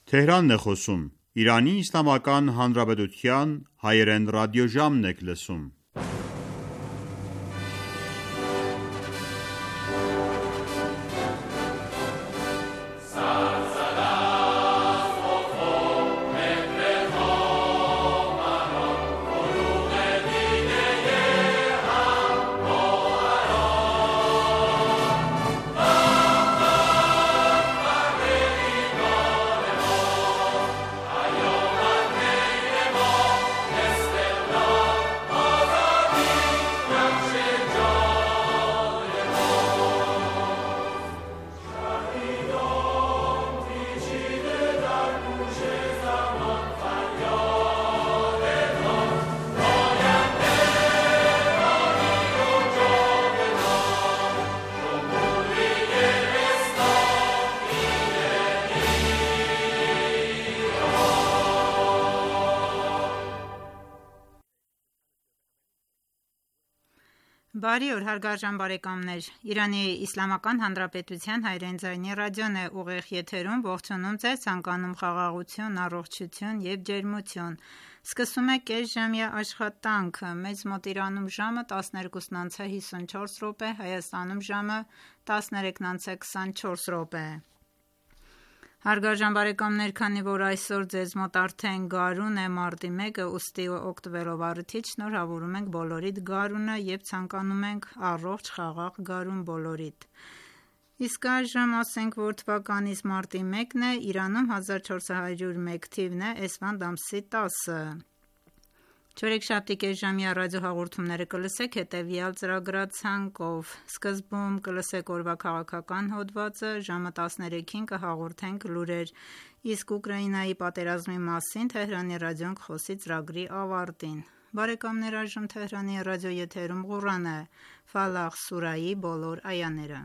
Թեհրանն է խոսում։ Իրանի Իսլամական Հանրապետության հայերեն ռադիոժամն եք լսում։ Բարի օր հարգարժան բարեկամներ, Իրանի Իսլամական Հանրապետության հայերեն ձայնի ռադիոն է ուղիղ եթերում, ողջունում ձեզ, ցանկանում խաղաղություն, առողջություն եւ ջերմություն։ Սկսում է կեսժամյա աշխատանք, մեծ մոտ Իրանում ժամը 12:54, Հայաստանում ժամը 13:24։ Հարգարժան բարեկամներ, քանի որ այսօր ձեզ մոտ արդեն գարուն է մարտի 1-ը, ուստի օգտվելով առիթից շնորհավորում ենք բոլորիդ գարունը եւ ցանկանում ենք առողջ խաղաղ գարուն բոլորիդ։ Իսկ այժմ ասենք, որ թվականից մարտի 1-ն է, Իրանում 1401 թիվն է, Էսվանդ ամսի 10-ը։ Չորեքշաբթի կեսժամյա ռադիոհաղորդումները կլսեք հետևյալ ծրագրացանկով։ Սկզբում կլսեք օրվա քաղաքական հոդվածը, ժամը 13-ին կհաղորդենք լուրեր, իսկ Ուկրաինայի պատերազմի մասին Թեհրանի ռադիոն կխոսի ծրագրի ավարտին։ Բարեկամներ, այժմ Թեհրանի ռադիոեթերում Ղուրանը, Ֆալաղ սուրայի բոլոր այաները։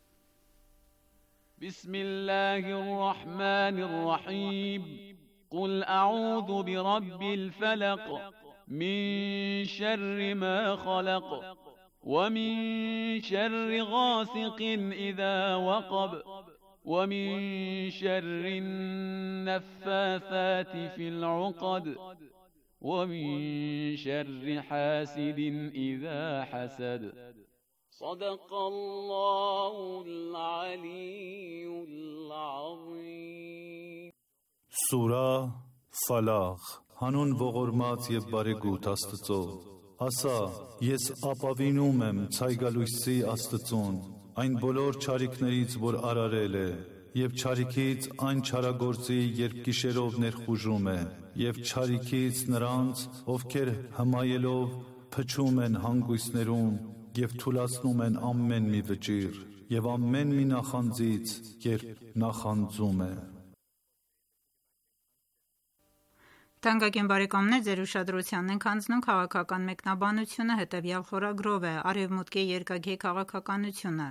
Բիսմիլլահիռռահմանիռռահիմ Qul a'udhu bi rabbil falaq من شر ما خلق ومن شر غاسق إذا وقب ومن شر النفاثات في العقد ومن شر حاسد إذا حسد صدق الله العلي العظيم سورة فلاغ Հանուն ողորմած և բարեգութ Աստծո, ասա, ես ապավինում եմ ցայգալույսի Աստծուն, այն բոլոր չարիքներից, որ արարել է, և չարիքից այն չարագործի, երբ գիշերով ներխուժում է, և չարիքից նրանց, ովքեր հմայելով փչում են հանգույցներում և թուլացնում են ամեն մի վճիռ, և ամեն մի նախանձից, երբ նախանձում է։ Թանկագին բարեկամներ, ձեր ուշադրությանն ենք հանձնում քաղաքական մեկնաբանությունը, հետևյալ խորագրով է Արևմուտքի երկակի քաղաքականությունը։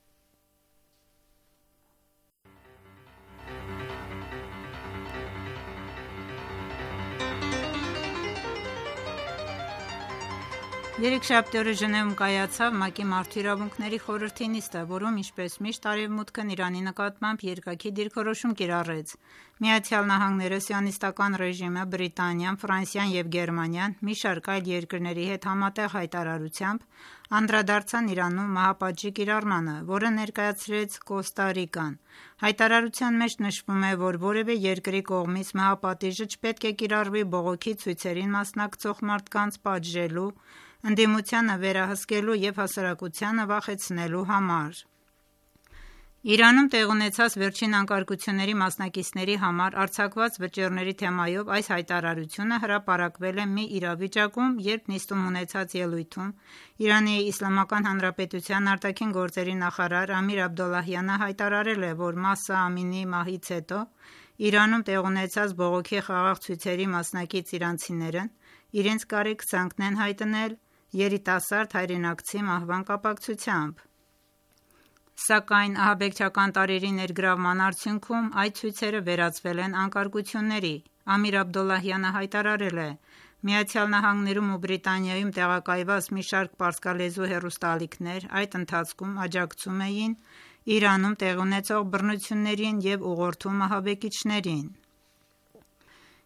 Երեքշաբթի օրը Ժնևում կայացավ ՄԱԿ-ի Մարդու իրավունքների խորհրդի նիստը, որում ինչպես միշտ Արևմուտքն Իրանի նկատմամբ երկակի դիրքորոշում կիրառեց։ ԱՄՆ-ը, Սիոնիստական ռեժիմը, Բրիտանիան, Ֆրանսիան և Գերմանիան մի շարք այլ երկրների հետ համատեղ հայտարարությամբ անդրադարձան Իրանում մահապատժի կիրառմանը, որը ներկայացրեց Կոստա Ռիկան։ Հայտարարության մեջ նշվում է, որ որևէ երկրի կողմից մահապատիժը չպետք է կիրառվի բողոքի ցույցերին մասնակցող մարդկանց պատժելու, ընդդիմությանը վերահսկելու և հասարակությանը վախեցնելու համար։ Իրանում տեղ ունեցած վերջին անկարգությունների մասնակիցների համար արձակված վճիռների թեմայով այս հայտարարությունը հրապարակվել է մի իրավիճակում, երբ նիստում ունեցած ելույթում Իրանի Իսլամական Հանրապետության արտաքին գործերի նախարար Ամիր Աբդոլլահյանը հայտարարել է, որ Մահսա Ամինիի մահից հետո Իրանում տեղ ունեցած բողոքի խաղաղ ցույցերի մասնակից իրանցիներն իրենց կարեկցանքն են հայտնել երիտասարդ հայրենակցի մահվան կապակցությամբ։ Սակայն ահաբեկչական տարրերի ներգրավման արդյունքում այդ ցույցերը վերածվել են անկարգությունների։ Ամիր Աբդոլլահյանը հայտարարել է. ԱՄՆ-ում ու Բրիտանիայում տեղակայված մի շարք պարսկալեզու հեռուստաալիքներ այդ ընթացքում աջակցում էին Իրանում տեղի ունեցող բռնություններին և ուղղորդում ահաբեկիչներին։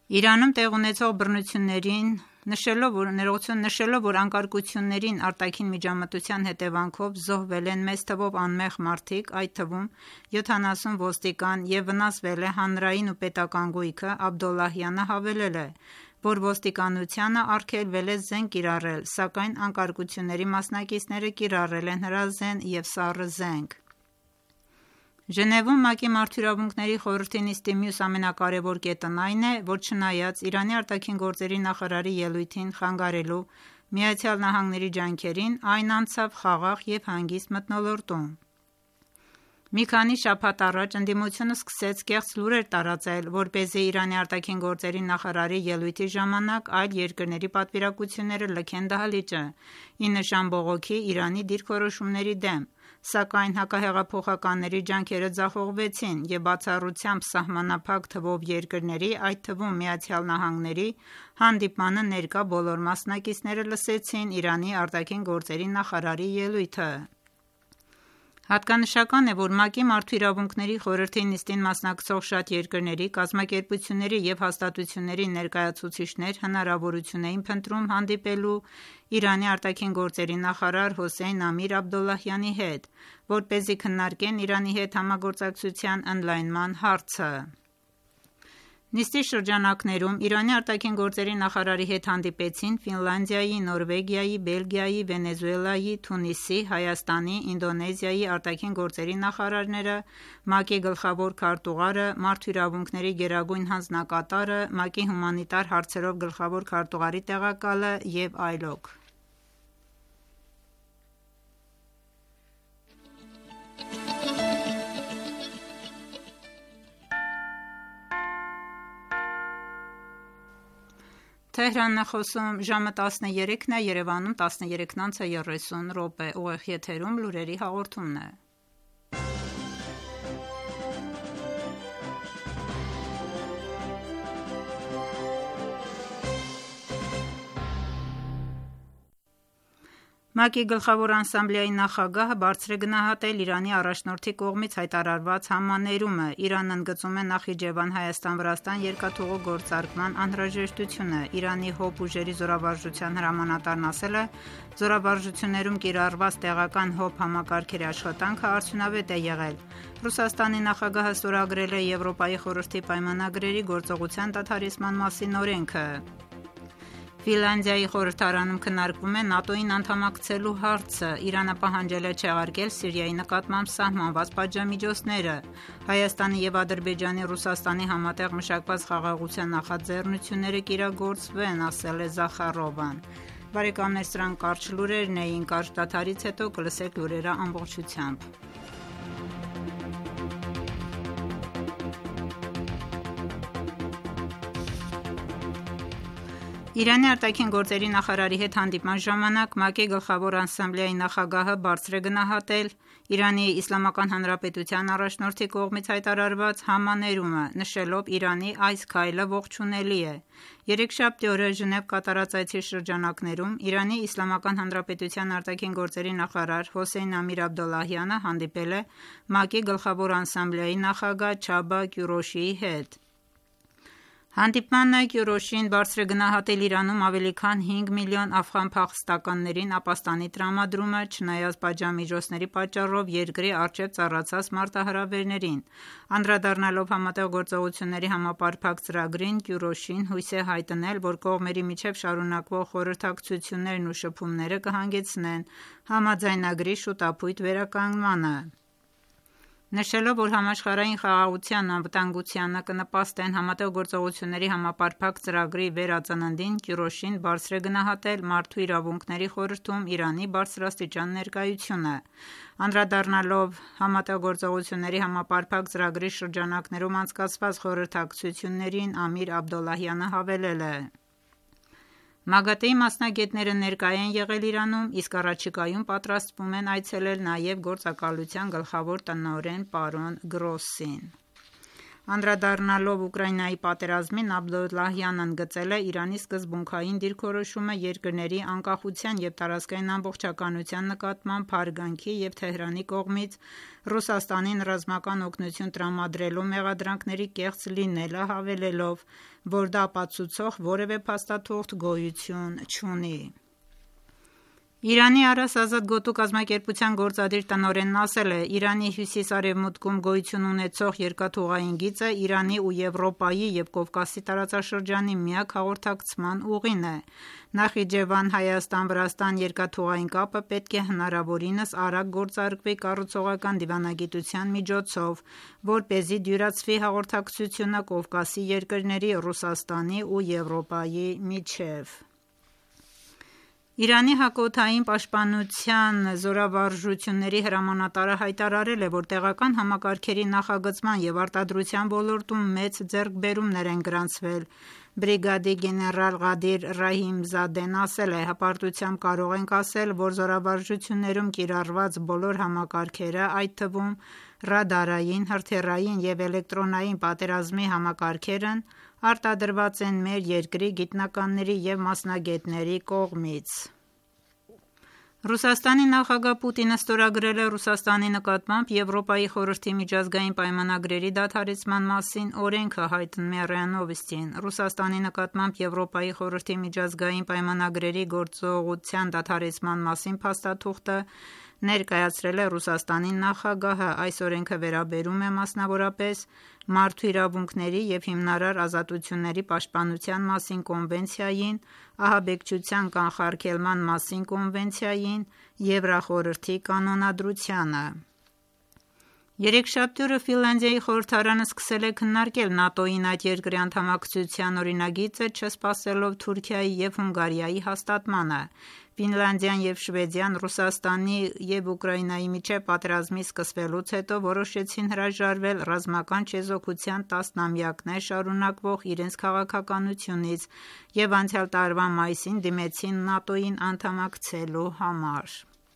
Իրանում տեղ ունեցող բռնություններին նշելով, որ անկարգություններին արտաքին միջամտության հետևանքով զոհվել են մեծ թվով անմեղ մարդիկ, այդ թվում 70 ոստիկան և վնասվել է հանրային ու պետական գույքը, Աբդոլլահյանը հավելել է, որ ոստիկանությանը արգելվել է զենք կիրառել, սակայն անկարգությունների մասնակիցները կիրառել են հրազեն և սառը զենք։ Ժնևում ՄԱԿ-ի Մարդու իրավունքների խորհրդի նիստի մյուս ամենակարևոր կետն այն է, որ չնայած Իրանի արտաքին գործերի նախարարի ելույթին խանգարելու ԱՄՆ-ի ջանքերին, այն անցավ խաղաղ և հանգիստ մթնոլորտում։ Մի քանի շաբաթ առաջ ընդդիմությունը սկսեց կեղծ լուրեր տարածել, որպեսզի Իրանի արտաքին գործերի նախարարի ելույթի ժամանակ այլ երկրների պատվիրակությունները լքեն դահլիճը՝ ի նշան բողոքի Իրանի դիրքորոշումների դեմ, սակայն հակահեղափոխականների ջանքերը ձախողվեցին և բացառությամբ սահմանափակ թվով երկրների, այդ թվում ԱՄՆ-ի, հանդիպմանը ներկա բոլոր մասնակիցները լսեցին Իրանի արտաքին գործերի նախարարի ելույթը։ Հատկանշական է, որ ՄԱԿ-ի Մարդու իրավունքների խորհրդի նիստին մասնակցող շատ երկրների, կազմակերպությունների և հաստատությունների ներկայացուցիչներ հնարավորություն էին փնտրում հանդիպելու Իրանի արտաքին գործերի նախարար Հոսեյն Ամիր Աբդոլլահյանի հետ, որպեսզի քննարկեն Իրանի հետ համագործակցության ընդլայնման հարցը։ Նիստի շրջանակներում Իրանի արտաքին գործերի նախարարի հետ հանդիպեցին Ֆինլանդիայի, Նորվեգիայի, Բելգիայի, Վենեսուելայի, Թունիսի, Հայաստանի, Ինդոնեզիայի արտաքին գործերի նախարարները, ՄԱԿ-ի գլխավոր քարտուղարը, Մարդու իրավունքների գերագույն հանձնակատարը, ՄԱԿ-ի հումանիտար հարցերով գլխավոր քարտուղարի տեղակալը և այլոք։ Թեհրանն է խոսում, ժամը 13-ն է, Երևանում 13:30 ուղիղ եթերում լուրերի հաղորդումն է։ ՄԱԿ-ի գլխավոր ասամբլեայի նախագահը բարձր է գնահատել Իրանի առաջնորդի կողմից հայտարարված համաներումը, Իրանն ընդգծում է Նախիջևան-Հայաստան-Վրաստան երկաթուղու գործարկման անհրաժեշտությունը, Իրանի ՀՕՊ ուժերի զորավարժության հրամանատարն ասել է, զորավարժություններում կիրառված տեղական ՀՕՊ համակարգերի աշխատանքը արդյունավետ է եղել։ Ռուսաստանի նախագահը ստորագրել է Եվրոպայի խորհրդի պայմանագրերի գործողության դադարեցման մասին օրենքը։ Ֆինլանդիայի խորհրդարանում քննարկվում է ՆԱՏՕ-ին անդամակցելու հարցը, Իրանը պահանջել է չեղարկել Սիրիայի նկատմամբ սահմանված պատժամիջոցները, Հայաստանի և Ադրբեջանի Ռուսաստանի համատեղ մշակված խաղաղության նախաձեռնությունները կիրագործվեն, ասել է Զախարովան։ Բարեկամներ, սրանք կարճ լուրերն էին, կարճ դադարից հետո կլսեք լուրերը ամբողջությամբ։ Իրանի արտաքին գործերի նախարարի հետ հանդիպման ժամանակ ՄԱԿ-ի գլխավոր ասամբլեայի նախագահը բարձր է գնահատել Իրանի Իսլամական Հանրապետության առաջնորդի կողմից հայտարարված համաներումը, նշելով Իրանի այս քայլը ողջունելի է։ Երեքշաբթի օրը Ժնև կատարած այցի շրջանակներում Իրանի Իսլամական Հանրապետության արտաքին գործերի նախարար Հոսեյն Ամիր Աբդոլլահյանը հանդիպել է ՄԱԿ-ի գլխավոր ասամբլեայի նախագահ Չաբա Կյուրոշիի հետ։ Հանդիպմանը Կյուրոշին բարձր է գնահատել Իրանում ավելի քան 5 միլիոն աֆղան փախստականներին ապաստանի տրամադրումը, չնայած պատժամիջոցների պատճառով երկրի առջև ծառացած մարտահրավերներին։ Անդրադառնալով Համատեղ գործողությունների համապարփակ ծրագրին, Կյուրոշին հույս է հայտնել, որ կողմերի միջև շարունակվող խորհրդակցություններն ու շփումները կհանգեցնեն համաձայնագրի շուտափույթ վերականգնմանը։ Նշելով, որ համաշխարհային խաղաղությանն ու անվտանգությանը կնպաստեն Համատեղ գործողությունների համապարփակ ծրագրի վերածննդին, Կյուրոշին բարձր է գնահատել Մարդու իրավունքների խորհրդում Իրանի բարձրաստիճան ներկայությունը։ Անդրադառնալով Համատեղ գործողությունների համապարփակ ծրագրի շրջանակներում անցկացված խորհրդակցություններին, Ամիր Աբդոլլահյանը հավելել է. ՄԱԳԱՏԷ-ի մասնագետները ներկա են եղել Իրանում, իսկ առաջիկայում պատրաստվում են այցելել նաև գործակալության գլխավոր տնօրեն պարոն Գրոսին։ Անդրադառնալով Ուկրաինայի պատերազմին, Աբդոլլահյանն ընդգծել է Իրանի սկզբունքային դիրքորոշումը երկրների անկախության և տարածքային ամբողջականության նկատմամբ հարգանքի և Թեհրանի կողմից Ռուսաստանին ռազմական օգնություն տրամադրելու մեղադրանքների կեղծ լինելը, հավելելով, որ դա ապացուցող որևէ փաստաթուղթ գոյություն չունի: Իրանի Արաս Ազատ գոտու կազմակերպության գործադիր տնօրենն ասել է. «Իրանի հյուսիս-արևմուտքում գոյություն ունեցող երկաթուղային գիծը Իրանի ու Եվրոպայի և Կովկասի տարածաշրջանի միակ հաղորդակցման ուղին է: Նախիջևան-Հայաստան-Վրաստան երկաթուղային կապը պետք է հնարավորինս արագ գործարկվի կառուցողական դիվանագիտության միջոցով, որպեսզի դյուրացվի հաղորդակցությունը Կովկասի երկրների, Ռուսաստանի ու Եվրոպայի միջև»: Իրանի հակաօդային պաշտպանության զորավարժությունների հրամանատարը հայտարարել է, որ տեղական համակարգերի նախագծման և արտադրության ոլորտում մեծ ձեռքբերումներ են գրանցվել: Բրիգադի գեներալ Ղադիր Ռահիմզադեն ասել է. «Հպարտությամբ կարող ենք ասել, որ զորավարժություններում կիրառված բոլոր համակարգերը, այդ թվում ռադարային, հրթիռային և էլեկտրոնային պատերազմի համակարգերն արտադրված են մեր երկրի գիտնականների և մասնագետների կողմից»: Ռուսաստանի նախագահ Պուտինը ստորագրել է Ռուսաստանի նկատմամբ Եվրոպայի խորհրդի միջազգային պայմանագրերի դադարեցման մասին օրենքը, հայտնում է ՌԻԱ Նովոստին: Ռուսաստանի նկատմամբ Եվրոպայի խորհրդի միջազգային պայմանագրերի գործողության դադարեցման մասին փաստաթուղթը ներկայացրել է Ռուսաստանի նախագահը: Այս օրենքը վերաբերում է մասնավորապես մարդու իրավունքների և հիմնարար ազատությունների պաշտպանության մասին կոնվենցիային, ահաբեկչության կանխարգելման մասին կոնվենցիային, Եվրախորհրդի կանոնադրությանը: Երեքշաբթի օրը Ֆինլանդիայի խորհրդարանը սկսել է քննարկել ՆԱՏՕ-ին այդ երկրի անդամակցության օրինագիծը, չսպասելով Թուրքիայի և Հունգարիայի հաստատմանը: Ֆինլանդիան և Շվեդիան Ռուսաստանի և Ուկրաինայի միջև պատերազմի սկսվելուց հետո որոշեցին հրաժարվել ռազմական չեզոքության տասնամյակներ շարունակվող իրենց քաղաքականությունից և անցյալ տարվա մայիսին դիմեցին ՆԱՏՕ-ին անդամակցելու համար: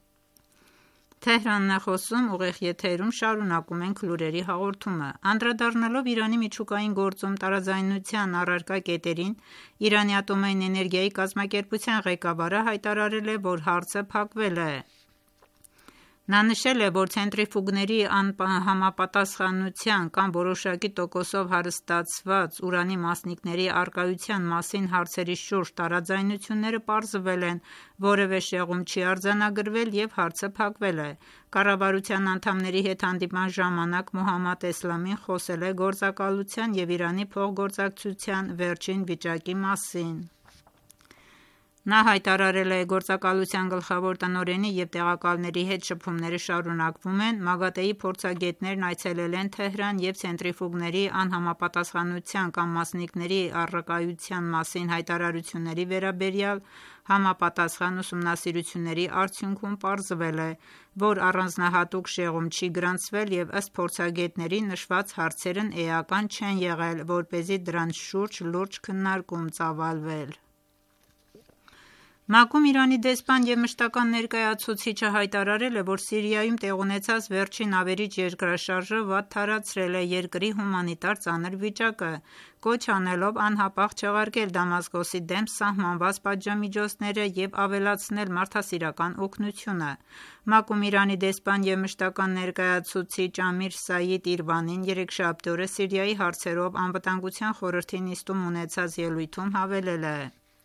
Անդրադառնալով Իրանի միջուկային գործում տարաձայնության առարկա կետերին, Իրանի ատոմային էներգիայի կազմակերպության ղեկավարը հայտարարել է, որ հարցը փակվել է: Նա նշել է, որ ցենտրիֆուգների անհամապատասխանության կամ որոշակի տոկոսով հարստացված ուրանի մասնիկների առկայության մասին հարցերի շուրջ տարաձայնությունները պարզվել են, որևէ շեղում չի արձանագրվել և հարցը փակվել է: Կառավարության անդամների հետ հանդիպման ժամանակ Մոհամմադ Էսլամին խոսել է գործակալության և Իրանի փոխգործակցության վերջին վիճակի մասին: Նա հայտարարել է. «Գործակալության գլխավոր տնօրենի և տեղակալների հետ շփումները շարունակվում են: ՄԱԳԱՏԷ-ի փորձագետներն այցելել են Թեհրան և ցենտրիֆուգների անհամապատասխանության կամ մասնիկների առկայության մասին հայտարարությունների վերաբերյալ համապատասխան ուսումնասիրությունների արդյունքում պարզվել է, որ առանձնահատուկ շեղում չի գրանցվել և ըստ փորձագետների նշված հարցերն էական չեն եղել, որպեսզի դրանց շուրջ լուրջ քննարկում ծավալվեր»: ՄԱԿ-ում Իրանի դեսպան և մշտական ներկայացուցիչը հայտարարել է, որ Սիրիայում տեղ ունեցած վերջին ավերիչ երկրաշարժը վատ թարացրել է երկրի հումանիտար ծանր վիճակը, կոչ անելով անհապաղ չեղարկել Դամասկոսի դեմ սահմանված պատժամիջոցները և ավելացնել մարդասիրական օգնությունը: ՄԱԿ-ում Իրանի դեսպան և մշտական ներկայացուցիչ Ամիր Սաիդ Իրվանին երեքշաբթի օրը Սիրիայի հարցերով Անվտանգության խորհրդի նիստում ունեցած ելույթում հավելել է.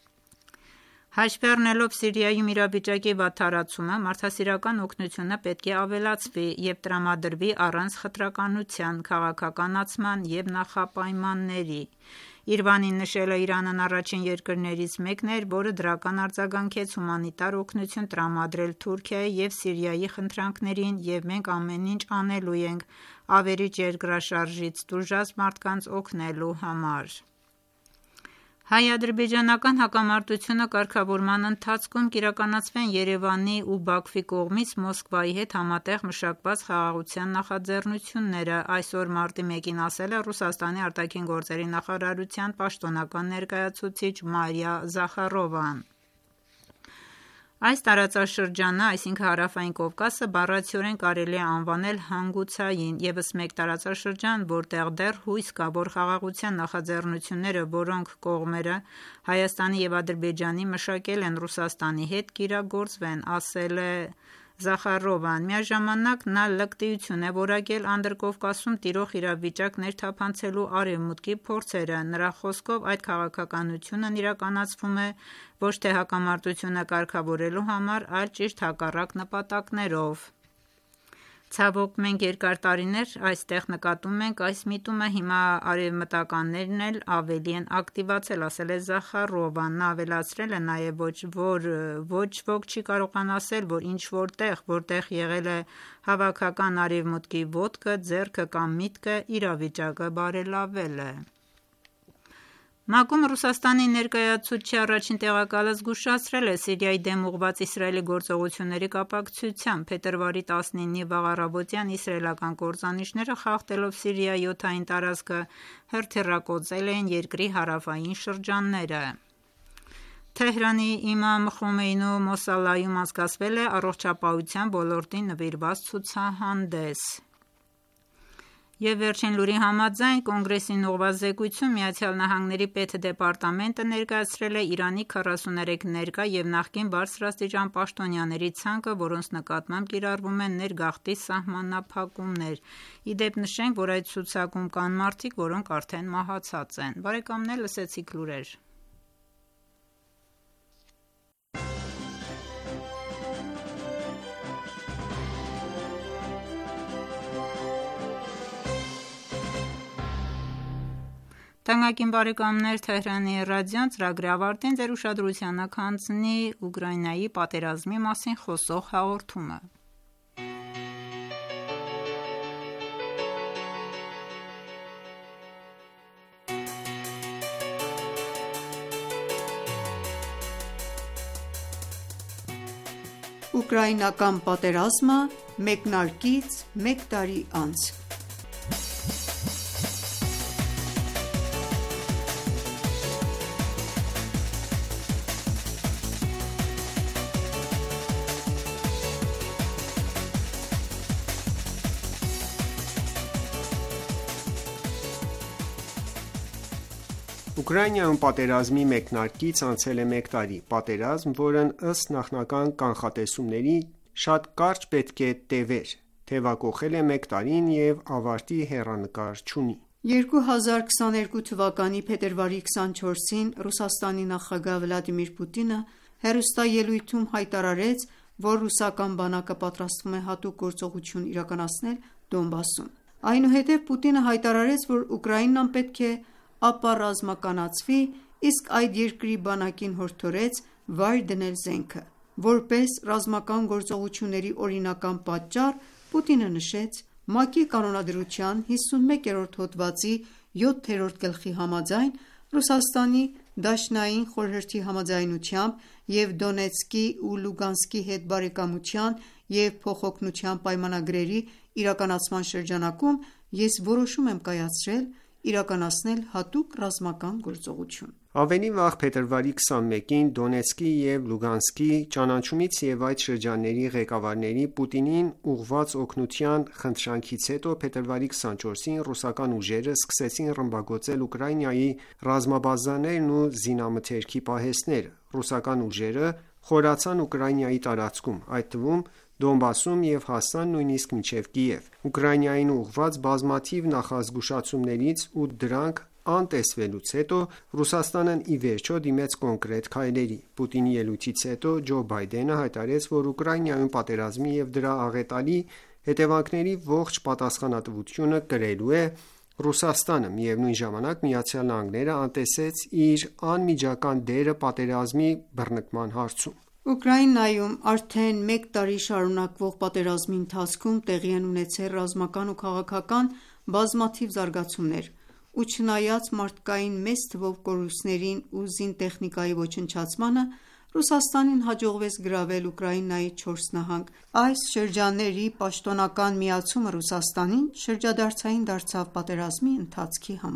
«Հաշվի առնելով Սիրիայում իրավիճակի վատ թարացումը, մարդասիրական օգնությունը պետք է ավելացվի և տրամադրվի առանց խտրականության, քաղաքականացման և նախապայմանների»: Իրվանին նշել է. «Իրանն առաջին երկրներից մեկն էր, որը դրական արձագանքեց հումանիտար օգնություն տրամադրել Թուրքիայի և Սիրիայի խնդրանքներին և մենք ամեն ինչ անելու ենք ավերիչ երկրաշարժից տուժած մարդկանց օգնելու համար»: Հայ-ադրբեջանական հակամարտությունը կարգավորման ընթացքում կիրականացվեն Երևանի ու Բաքվի կողմից Մոսկվայի հետ համատեղ մշակված խաղաղության նախաձեռնությունները, այսօր մարտի 1-ին ասել է Ռուսաստանի ԱԳ նախարարության պաշտոնական ներկայացուցիչ Մարիա Զախարովան: Այս տարածաշրջանը, այսինքն Հարավային Կովկասը, բառացիորեն կարելի է անվանել հանգուցային, ևս մեկ տարածաշրջան, որտեղ դեռ հույս կա, որ խաղաղության նախաձեռնությունները, որոնք կողմերը Հայաստանի և Ադրբեջանի մշակել են Ռուսաստանի հետ, կիրագործվեն, ասել է Զախարովան։ Միաժամանակ նա լկտիություն է որակել Անդրկովկասում տիրող իրավիճակ ներթափանցելու Արևմուտքի փորձերը։ Նրա խոսքով այդ քաղաքականությունն իրականացվում է ոչ թե հակամարտությունը կարգավորելու համար, այլ ճիշտ հակառակ նպատակներով։ Ցավոք, մենք երկար տարիներ այստեղ նկատում ենք այս միտումը, հիմա արևմտականներն էլ ավելի են ակտիվացել, ասել է Զախարովան։ Նա ավելացրել է նաև, որ ոչ ոք չի կարողանա ասել, որ ինչ-որ տեղ, որտեղ եղել է հավաքական Արևմուտքի ոտքը, ձեռքը կամ միտքը, իրավիճակը բարելավել է։ ՄԱԿ-ում Ռուսաստանի ներկայացուցչի առաջին տեղակալը զգուշացրել է Սիրիայի դեմ ուղղված Իսրայելի գործողությունների կապակցությամբ։ Փետրվարի 19-ի վաղ առավոտյան իսրայելական կործանիչները խախտելով Սիրիայի օդային տարածքը հրթիռակոծել էին երկրի հարավային շրջանները։ Թեհրանի Իմամ Խոմեյնու Մոսալայում անցկացվել է առողջապահության ոլորտին նվիրված ցուցահանդես։ Եվ վերջին լուրի համաձայն Կոնգրեսին ուղղված զեկույցում ԱՄՆ պետդեպարտամենտը ներկայացրել է Իրանի 43 ներկա և նախկին բարձրաստիճան պաշտոնյաների ցանկը, որոնց նկատմամբ կիրառվում են ներգաղթի սահմանափակումներ։ Ի դեպ նշենք, որ այդ ցուցակում կան մարդիկ, որոնք արդեն մահացած են։ Բարեկամներ, լսեցիք լուրեր։ Թանկագին բարեկամներ, Թեհրանի ռադիոն ծրագրի ավարտին ձեր ուշադրությանը կհանձնի Ուկրաինայի պատերազմի մասին խոսող հաղորդումը։ Ուկրաինական պատերազմը մեկնարկից մեկ տարի անց։ Ուկրաինայում պատերազմի մեկնարկից անցել է մեկ տարի, պատերազմ, որն ըստ նախնական կանխատեսումների շատ կարճ պետք է տևեր, թևակոխել է մեկ տարին և ավարտի հեռանկար չունի։ 2022 թվականի փետրվարի 24-ին Ռուսաստանի նախագահ Վլադիմիր Պուտինը հեռուստաելույթում հայտարարեց, որ ռուսական բանակը պատրաստվում է հատուկ գործողություն իրականացնել Դոնբասում։ Այնուհետև Պուտինը հայտարարեց, որ Ուկրաինան պետք է ապառազմականացվի, իսկ այդ երկրի բանակին հորդորեց վայր դնել զենքը։ Որպես ռազմական գործողությունների օրինական պատճառ, Պուտինը նշեց ՄԱԿ-ի կանոնադրության 51-րդ հոդվածի 7-րդ գլխի համաձայն Ռուսաստանի Դաշնային խորհրդի համաձայնությամբ և Դոնեցկի ու Լուգանսկի հետ բարեկամության և փոխօգնության պայմանագրերի իրականացման շրջանակում ես որոշում եմ կայացրել իրականացնել հատուկ ռազմական գործողություն։ Ավելի վաղ փետրվարի 21-ին Դոնեցկի և Լուգանսկի ճանաչումից և այդ շրջանների ղեկավարների Պուտինին ուղղված օգնության խնդրանքից հետո փետրվարի 24-ին ռուսական ուժերը սկսեցին ռմբակոծել Ուկրաինայի ռազմաբազաներն ու զինամթերքի պահեստները։ Ռուսական ուժերը խորացան Ուկրաինայի տարածքում, այդ թվում Դոնբասում և հասան նույնիսկ մինչև Կիև։ Ուկրաինային ուղղված բազմաթիվ նախազգուշացումներից ու դրանք անտեսվելուց հետո Ռուսաստանն ի վերջո դիմեց կոնկրետ քայլերի։ Պուտինի ելույթից հետո Ջո Բայդենը հայտարարեց, որ Ուկրաինայում պատերազմի և դրա աղետալի հետևանքների ողջ պատասխանատվությունը կրելու է Ռուսաստանը։ Միևնույն ժամանակ ԱՄՆ-ն անտեսեց իր անմիջական դերը պատերազմի բռնկման հարցում։ Ուկրաինայում արդեն մեկ տարի շարունակվող պատերազմի ընթացքում տեղի են ունեցել ռազմական ու քաղաքական բազմաթիվ զարգացումներ, ու չնայած մարդկային մեծ թվով կորուստներին ու զինտեխնիկայի ոչնչացմանը, Ռուսաստանին հաջողվեց գրավել Ուկրաինայի 4 նահանգ։ Այս շրջանների պաշտոնական միացումը Ռուսաստանին շրջադարձային դարձավ պատերազմի ընթացքի համար։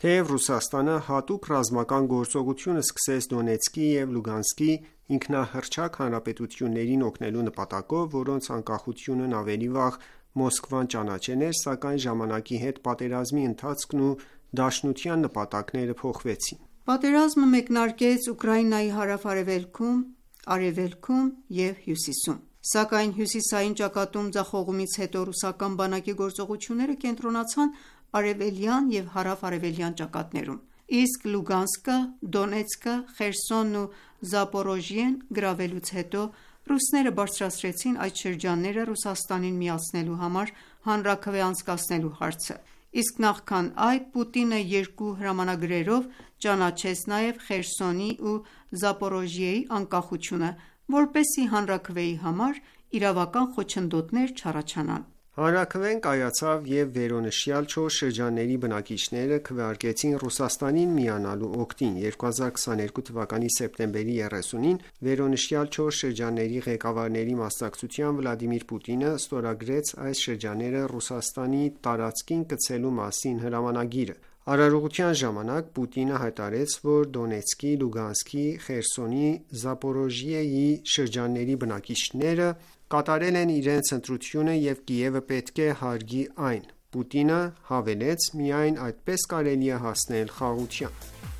Թեև Ռուսաստանը հատուկ ռազմական գործողություն սկսեց Դոնեցկի և Լուգանսկի ինքնահռչակ հանրապետություններին օգնելու նպատակով, որոնց անկախությունն ավելի վաղ Մոսկվան ճանաչել էր, սակայն ժամանակի հետ պատերազմի ընթացքն ու դաշնության նպատակները փոխվեցին։ Պատերազմը մեկնարկեց Ուկրաինայի հարավ-արևելքում, արևելքում և հյուսիսում, սակայն հյուսիսային ճակատում ձախողումից հետո ռուսական բանակի գործողությունները կենտրոնացան արևելյան և հարավ-արևելյան ճակատներում, իսկ Լուգանսկը, Դոնեցկը, Խերսոնն ու Զապորոժիեն գրավելուց հետո ռուսները բարձրացրեցին այդ շրջանները Ռուսաստանին միացնելու համար հանրաքվե անցկացնելու հարցը, իսկ նախքան այդ Պուտինը երկու հրամանագրերով ճանաչեց նաև Խերսոնի ու Զապորոժիեի անկախությունը, որպեսզի հանրաքվեի համար իրավական խոչընդոտներ չառաջանան։ Հանրաքվեն կայացավ և վերոնշյալ 4 շրջանների բնակիչները քվեարկեցին Ռուսաստանին միանալու օգտին։ 2022 թվականի սեպտեմբերի 30-ին վերոնշյալ 4 շրջանների ղեկավարների մասնակցությամբ Վլադիմիր Պուտինը ստորագրեց այս շրջանները Ռուսաստանի տարածքին կցելու մասին հրամանագիրը։ Արարողության ժամանակ Պուտինը հայտարարեց, որ Դոնեցկի, Լուգանսկի, Խերսոնի, Զապորոժիեի շրջանների բնակիչները կատարել են իրենց ընտրությունը և Կիևը պետք է հարգի այն։ Պուտինը հավելեց. «Միայն այդպես կարելի է հասնել խաղաղության»։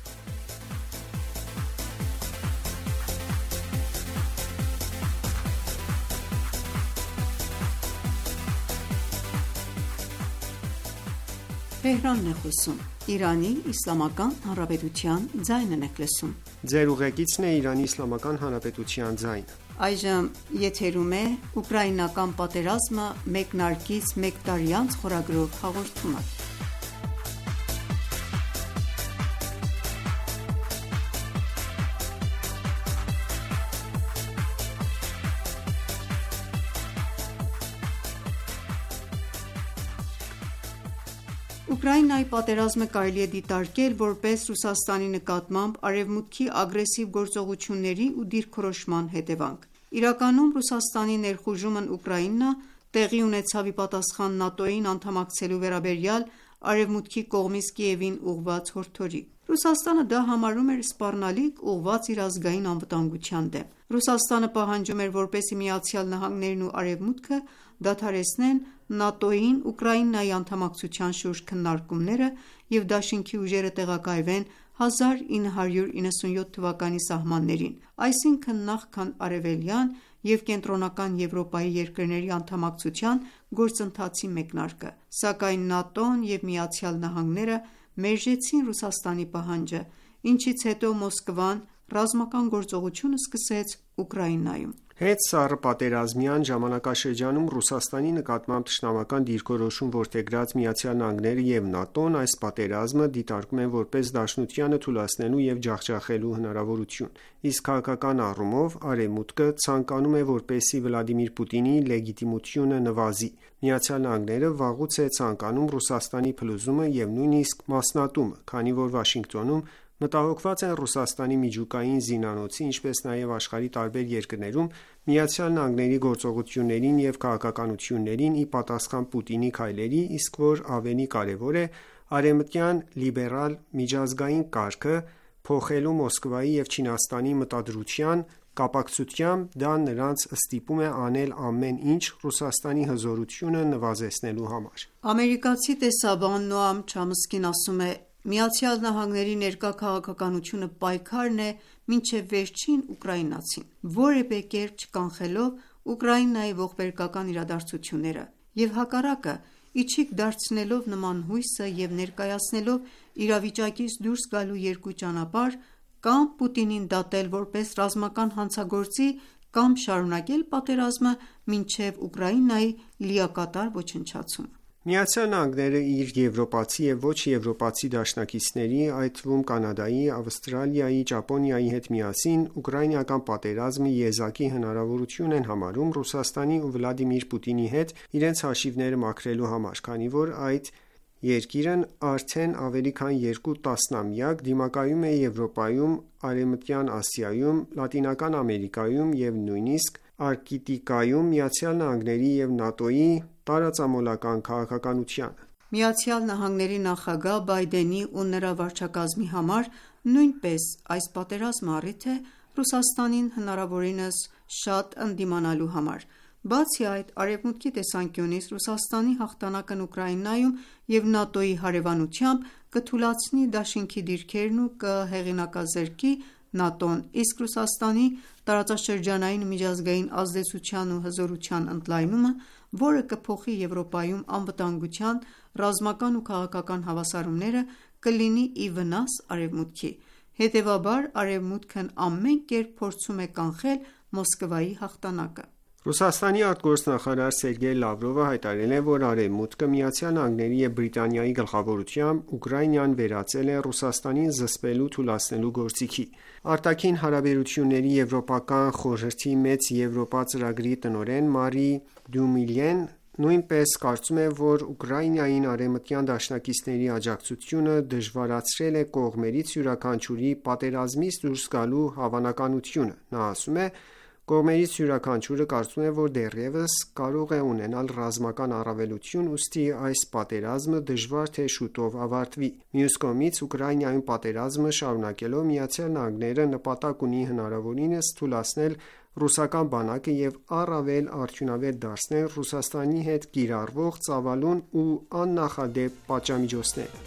Ուկրաինայի պատերազմը կարելի է դիտարկել որպես Ռուսաստանի նկատմամբ Արևմուտքի ագրեսիվ գործողությունների ու դիրքորոշման հետևանք։ Իրականում Ռուսաստանի ներխուժումն Ուկրաինա տեղի ունեցավ ի պատասխան ՆԱՏՕ-ին անդամակցելու վերաբերյալ Արևմուտքի կողմից Կիևին ուղղված հորդորի։ Ռուսաստանը դա համարում էր սպառնալիք ուղղված իր ազգային անվտանգության դեմ։ Ռուսաստանը պահանջում էր, որպեսզի ԱՄՆ-ն ու Արևմուտքը դադարեցնեն ՆԱՏՕ-ին Ուկրաինայի անդամակցության շուրջ քննարկումները և դաշինքի ուժերը տեղակայվեն 1997 թվականի սահմաններին, այսինքն նախքան արևելյան և կենտրոնական Եվրոպայի երկրների անդամակցության գործընթացի մեկնարկը, սակայն ՆԱՏՕ-ն և ԱՄՆ-ն մերժեցին Ռուսաստանի պահանջը, ինչից հետո Մոսկվան ռազմական գործողություն սկսեց Ուկրաինայում։ Հետսառը պատերազմյան ժամանակաշրջանում Ռուսաստանի նկատմամբ թշնամական դիրքորոշում որդեգրած ԱՄՆ-ն և ՆԱՏՕ-ն այս պատերազմը դիտարկում են որպես դաշնությանը թուլացնելու և ջախջախելու հնարավորություն, իսկ քաղաքական առումով Արևմուտքը ցանկանում է, որպեսզի Վլադիմիր Պուտինի լեգիտիմությունը նվազի։ ԱՄՆ-ն վաղուց է ցանկանում Ռուսաստանի փլուզումը և նույնիսկ մասնատումը, քանի որ Վաշինգտոնում մտահոգված են Ռուսաստանի միջուկային զինանոցի, ինչպես նաև աշխարհի տարբեր երկրներում ԱՄՆ-ի գործողություններին և քաղաքականություններին ի պատասխան Պուտինի քայլերի, իսկ որ ավելի կարևոր է, արևմտյան լիբերալ միջազգային կարգը փոխելու Մոսկվայի և Չինաստանի մտադրության կապակցությամբ դա նրանց ստիպում է անել ամեն ինչ Ռուսաստանի հզորությունը նվազեցնելու համար։ Ամերիկացի տեսաբան Նոամ Չամսկին ասում է. «ԱՄՆ-ի ներկա քաղաքականությունը պայքարն է մինչև վերջին ուկրաինացին, որևէ կերպ չկանխելով Ուկրաինայի ողբերգական իրադարձությունները, և հակառակը, իչիք դարձնելով նման հույսը և ներկայացնելով իրավիճակից դուրս գալու երկու ճանապարհ, կամ Պուտինին դատել որպես ռազմական հանցագործի, կամ շարունակել պատերազմը մինչև Ուկրաինայի լիակատար ոչնչացումը»։ ԱՄՆ-ն իր եվրոպացի և ոչ եվրոպացի դաշնակիցների, այդ թվում Կանադայի, Ավստրալիայի, Ճապոնիայի հետ միասին ուկրաինական պատերազմը եզակի հնարավորություն են համարում Ռուսաստանի ու Վլադիմիր Պուտինի հետ իրենց հաշիվները մաքրելու համար, քանի որ այդ երկիրն արդեն ավելի քան 2 տասնամյակ դիմակայում է Եվրոպայում, Արևմտյան Ասիայում, Լատինական Ամերիկայում և նույնիսկ Արկտիկայում ԱՄՆ-ի և ՆԱՏՕ-ի տարածամոլական քաղաքականությանը։ ԱՄՆ նախագահ Բայդենի ու նրա վարչակազմի համար նույնպես այս պատերազմը առիթ է Ռուսաստանին հնարավորինս շատ ընդդիմանալու համար: Բացի այդ, Արևմուտքի տեսանկյունից Ռուսաստանի հաղթանակն Ուկրաինայում և ՆԱՏՕ-ի հարևանությամբ կթուլացնի դաշինքի դիրքերն ու կհեղինակազրկի ՆԱՏՕ-ն, իսկ Ռուսաստանի տարածաշրջանային ու միջազգային ազդեցության ու հզորության ընդլայնումը, որը կփոխի Եվրոպայում անվտանգության, ռազմական ու քաղաքական հավասարումները, կլինի ի վնաս Արևմուտքի: Հետևաբար, Արևմուտքն ամեն կերպ փորձում է կանխել Մոսկվայի հաղթանակը: Ռուսաստանի արտգործնախարար Սերգեյ Լավրովը հայտարարել է, որ Արևմուտքը ԱՄՆ-ի և Բրիտանիայի գլխավորությամբ Ուկրաինան վերածել է Ռուսաստանին զսպելու թուլացնելու գործիքի: Արտաքին հարաբերությունների եվրոպական խորհրդի «Մեծ Եվրոպա» ծրագրի տնօրեն Մարի Դյումիլյեն նույնպես կարծում է, որ Ուկրաինային արևմտյան դաշնակիցների աջակցությունը դժվարացրել է կողմերից յուրաքանչյուրի պատերազմից դուրս գալու հավանականությունը: Նա ասում է. «Կողմերից յուրաքանչյուրը կարծում է, որ դեռևս կարող է ունենալ ռազմական առավելություն, ուստի այս պատերազմը դժվար թե շուտով ավարտվի»: Մյուս կողմից, Ուկրաինայում պատերազմը շարունակելով, ԱՄՆ-ը նպատակ ունի հնարավորինս թուլացնել ռուսական բանակը և առավել արդյունավետ դարձնել Ռուսաստանի հետ կիրառվող ծավալուն ու աննախադեպ պատժամիջոցները: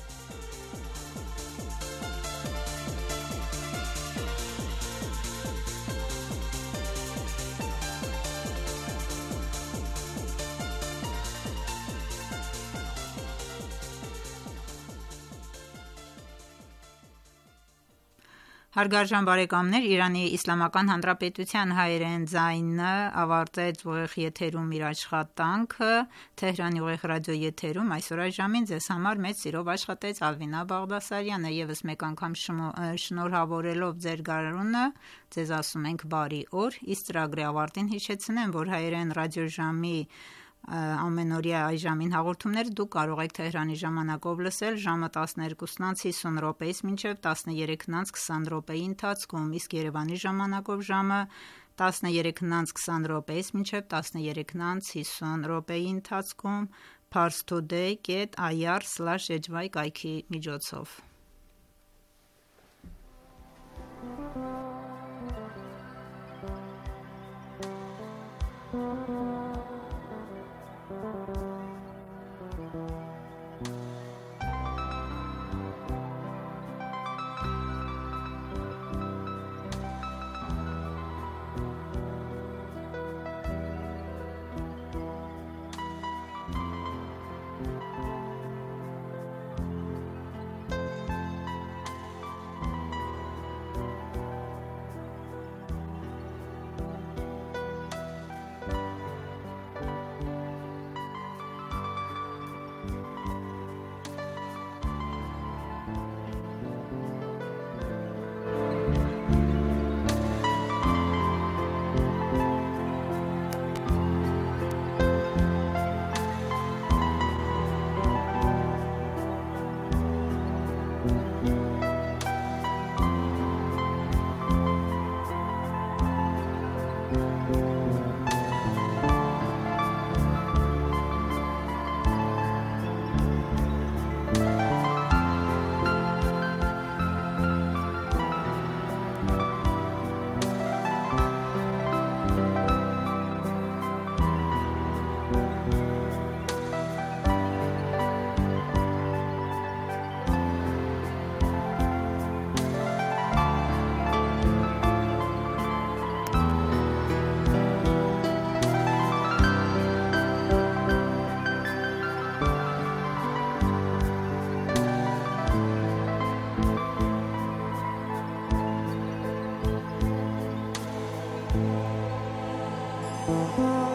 Հարգարժան բարեկամներ, Իրանի Իսլամական Հանրապետության հայերեն ձայնը ավարտեց ուղիղ եթերում իր աշխատանքը: Թեհրանի ուղիղ ռադիոեթերում այսօր այս ժամին ձեզ համար մեծ սիրով աշխատեց Ալվինա Բաղդասարյանը: Եվս մեկ անգամ շնորհավորելով ձեր գարունը, ձեզ ասում ենք բարի օր: Իսկ ծրագրի ավարտին հիշեցնեմ, որ հայերեն ռադիոժամի ամենօրյա այս ժամին հաղորդումները դուք կարող եք Թեհրանի ժամանակով լսել ժամը 12:50-ից մինչև 13:20 ընթացքում, իսկ Երևանի ժամանակով ժամը 13:20-ից մինչև 13:50 ընթացքում parstoday.ir/hy կայքի միջոցով: Thank you.